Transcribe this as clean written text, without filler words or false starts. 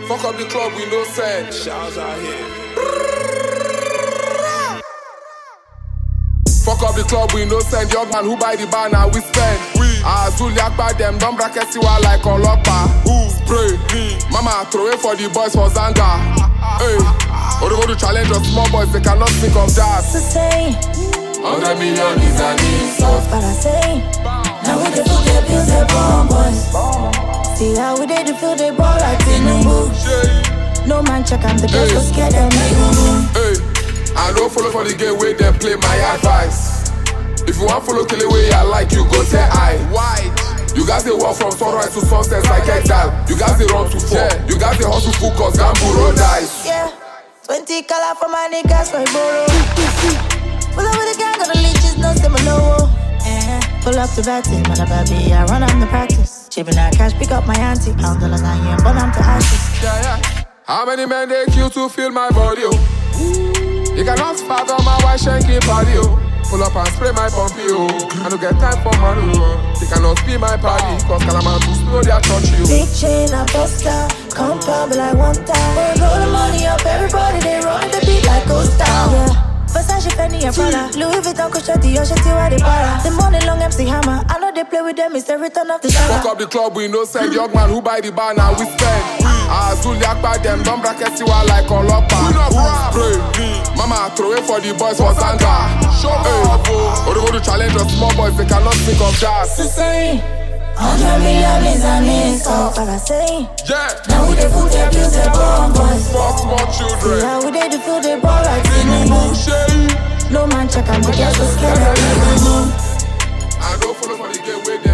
Fuck up the club, we no send. Shouts out here. Fuck up the club, we no send. Young man who buy the bar now we spend. Azuli akpa them, don't bracket you like a lockbar. Spray, mama throw it for the boys for Zanga. Hey, or they go to challenge us small boys, they cannot think of that. It's the same. 100 million is an insult. But I say, now we dey put their pills, they bomb boys. See how we dey feel they ball like Tinubu. No man check and the girls go scared them make room. Hey, I don't follow for the game where they play my advice. If you want follow kill it way I like you go say I. Why? You guys they walk from sunrise to sunset like exile. You guys they run to fall. You guys they hustle full cause gamble roll dice. Yeah, 20 color for my niggas for borrow. Pull up with the gang on the leeches, no similar. Pull up to batting, man, a baby, I run on the practice. Chipping out cash, pick up my auntie. $1 a year, but I'm to ashes. Yeah. How many men they kill to feel my body, oh? You cannot spot on my white shanky party, oh. Pull up and spray my pumpy, oh. I don't get time for money, oh. You cannot be my party, cause Kalaman too slow, they are touch you. Big chain, I bust out. Compound, but like one time. Roll the money up, everybody, they roll the beat like ghost town. Yeah. Versace, Fendi, and Prada. Louis Vuitton, Cochetti, Yosheti, why they para. The money long MC Hammer. I know they play with them, it's the return of the shower. Fuck up the club, we no send. Young man who buy the bar now we spend. Azuli akpa them, don't bracket you like a lockbar. Spray, mama throw it for the boys for Zanga. Hey, or they go to challenge us small boys, they cannot think of that. It's the same. 100 million is an insult. But I say, yeah. now we dey put their pills, they bomb boys. Fuck small children. Now we dey feel they ball like Tinubu. No man check and the girls go scared of me. I don't follow for the game where